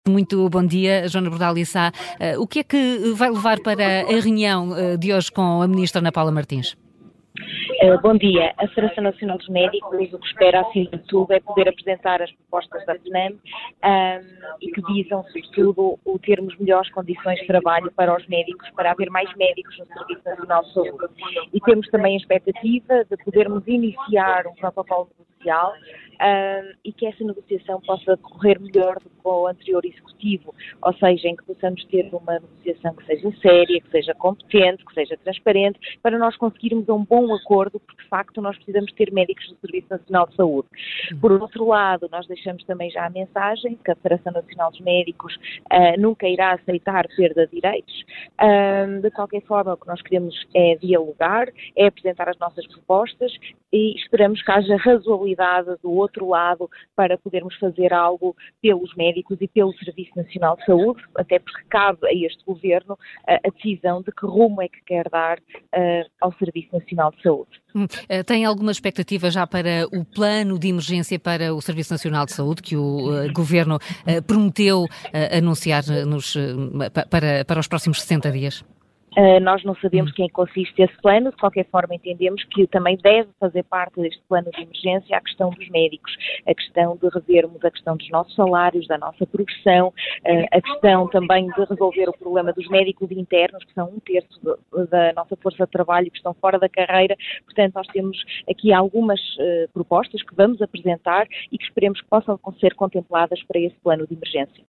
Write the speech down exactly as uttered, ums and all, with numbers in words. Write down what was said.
Muito bom dia, Joana Bordal Sá. Uh, o que é que vai levar para a reunião uh, de hoje com a Ministra Ana Paula Martins? Uh, bom dia. A Federação Nacional dos Médicos o que espera, acima de tudo, é poder apresentar as propostas da FNAM um, e que visam, sobretudo, o termos melhores condições de trabalho para os médicos, para haver mais médicos no Serviço Nacional de Saúde. E temos também a expectativa de podermos iniciar um protocolo negocial um, e que essa negociação possa decorrer melhor do que o anterior executivo, ou seja, em que possamos ter uma negociação que seja séria, que seja competente, que seja transparente, para nós conseguirmos um bom acordo, porque de facto nós precisamos ter médicos do Serviço Nacional de Saúde. Por outro lado, nós deixamos também já a mensagem que a Federação Nacional dos Médicos uh, nunca irá aceitar perda de direitos. Uh, de qualquer forma, o que nós queremos é dialogar, é apresentar as nossas propostas e esperamos que haja razoabilidade do outro lado para podermos fazer algo pelos médicos e pelo Serviço Nacional de Saúde, até porque cabe a este Governo uh, a decisão de que rumo é que quer dar uh, ao Serviço Nacional de Saúde. Hum, tem alguma expectativa já para o plano de emergência para o Serviço Nacional de Saúde que o uh, Governo uh, prometeu uh, anunciar nos, uh, para, para os próximos sessenta dias? Uh, nós não sabemos quem consiste esse plano, de qualquer forma entendemos que também deve fazer parte deste plano de emergência a questão dos médicos, a questão de revermos a questão dos nossos salários, da nossa progressão, uh, a questão também de resolver o problema dos médicos internos, que são um terço de, da nossa força de trabalho, que estão fora da carreira. Portanto, nós temos aqui algumas uh, propostas que vamos apresentar e que esperemos que possam ser contempladas para esse plano de emergência.